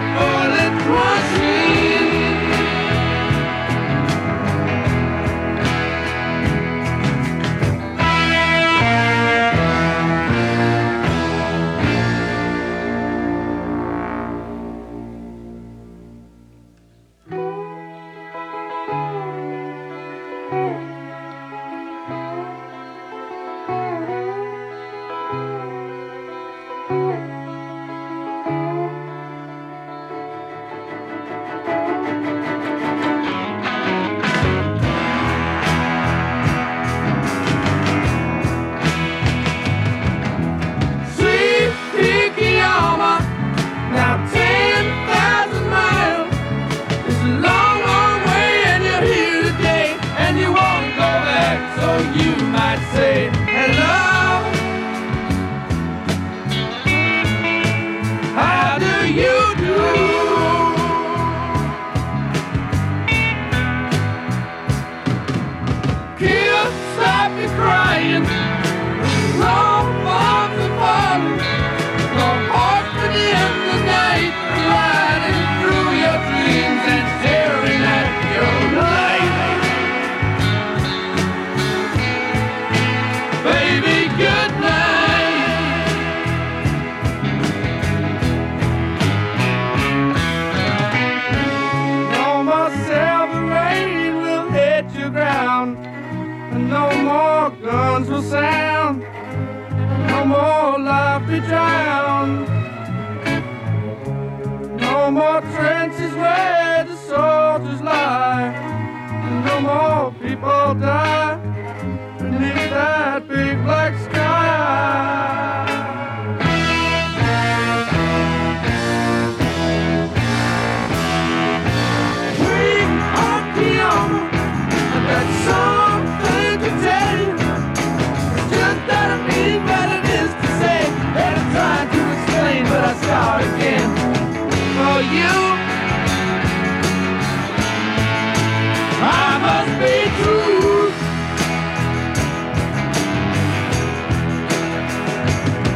bullet machine. Sweet Ikeyama, now 10,000 miles. It's a long, long way, and you're here today, and you won't go back. So you might say hello. How do you do? Kill, stop your crying. Long bombs are falling. Your horseman in the night, riding through your dreams and staring at your light. Baby, good night. No more silver rain will hit your ground, and no more guns will sound. No more life to drown. No more trenches where the soldiers lie. No more people die beneath that big black sky. Sweet Ikeyama, I got something to tell you. Just that I mean what it is to say, and I'm trying to explain, but I start again. For you, I must be true.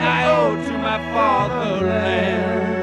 I owe to my fatherland.